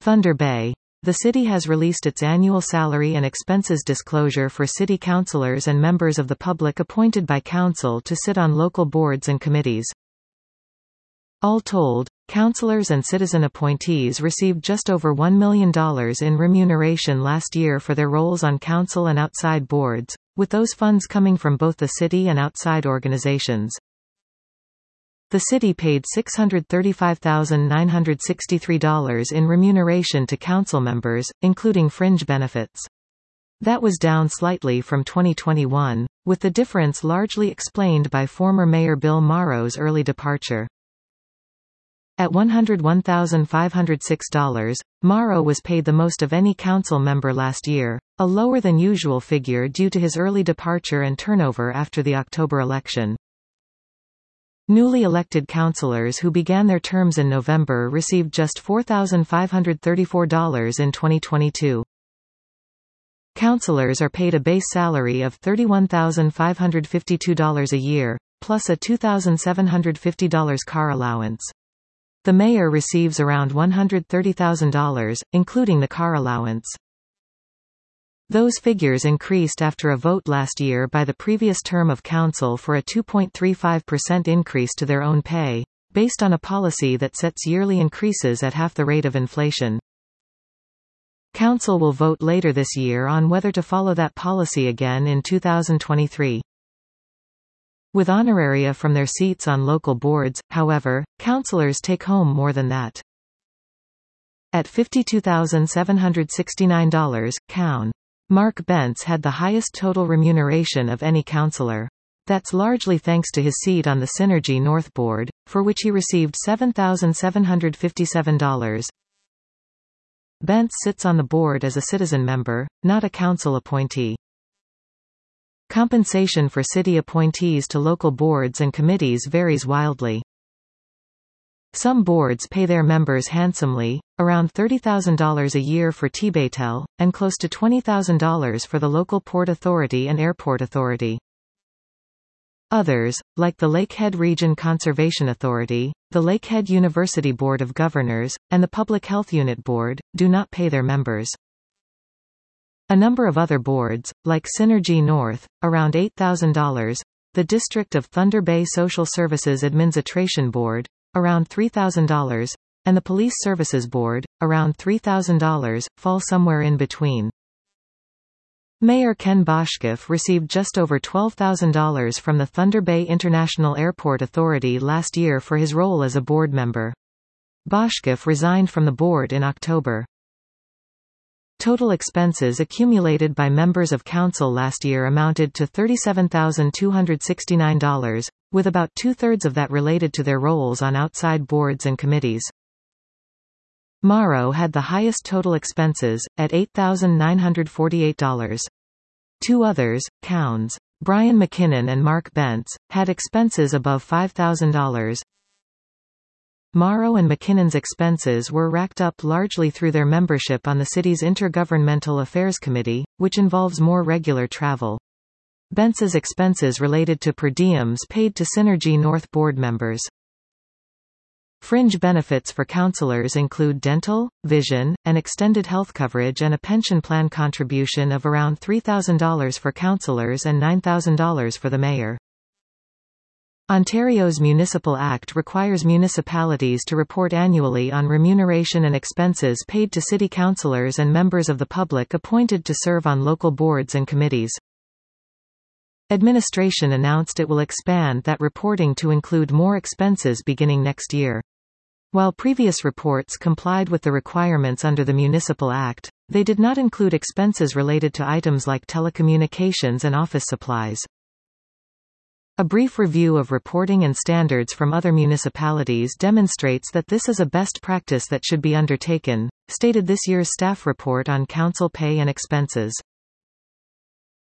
Thunder Bay. The city has released its annual salary and expenses disclosure for city councilors and members of the public appointed by council to sit on local boards and committees. All told, councilors and citizen appointees received just over $1 million in remuneration last year for their roles on council and outside boards, with those funds coming from both the city and outside organizations. The city paid $635,963 in remuneration to council members, including fringe benefits. That was down slightly from 2021, with the difference largely explained by former Mayor Bill Morrow's early departure. At $101,506, Morrow was paid the most of any council member last year, a lower than usual figure due to his early departure and turnover after the October election. Newly elected councillors who began their terms in November received just $4,534 in 2022. Councillors are paid a base salary of $31,552 a year, plus a $2,750 car allowance. The mayor receives around $130,000, including the car allowance. Those figures increased after a vote last year by the previous term of council for a 2.35% increase to their own pay, based on a policy that sets yearly increases at half the rate of inflation. Council will vote later this year on whether to follow that policy again in 2023. With honoraria from their seats on local boards, however, councillors take home more than that. At $52,769, Coun. Mark Bentz had the highest total remuneration of any councillor. That's largely thanks to his seat on the Synergy North Board, for which he received $7,757. Bentz sits on the board as a citizen member, not a council appointee. Compensation for city appointees to local boards and committees varies wildly. Some boards pay their members handsomely, around $30,000 a year for TBATEL, and close to $20,000 for the local Port Authority and Airport Authority. Others, like the Lakehead Region Conservation Authority, the Lakehead University Board of Governors, and the Public Health Unit Board, do not pay their members. A number of other boards, like Synergy North, around $8,000, the District of Thunder Bay Social Services Administration Board, around $3,000, and the Police Services Board, around $3,000, fall somewhere in between. Mayor Ken Boshkoff received just over $12,000 from the Thunder Bay International Airport Authority last year for his role as a board member. Boshkoff resigned from the board in October. Total expenses accumulated by members of council last year amounted to $37,269, with about two-thirds of that related to their roles on outside boards and committees. Morrow had the highest total expenses, at $8,948. Two others, Couns. Brian McKinnon and Mark Bentz, had expenses above $5,000. Morrow and McKinnon's expenses were racked up largely through their membership on the city's Intergovernmental Affairs Committee, which involves more regular travel. Bentz's expenses related to per diems paid to Synergy North board members. Fringe benefits for councillors include dental, vision, and extended health coverage and a pension plan contribution of around $3,000 for councillors and $9,000 for the mayor. Ontario's Municipal Act requires municipalities to report annually on remuneration and expenses paid to city councillors and members of the public appointed to serve on local boards and committees. Administration announced it will expand that reporting to include more expenses beginning next year. While previous reports complied with the requirements under the Municipal Act, they did not include expenses related to items like telecommunications and office supplies. A brief review of reporting and standards from other municipalities demonstrates that this is a best practice that should be undertaken, stated this year's staff report on council pay and expenses.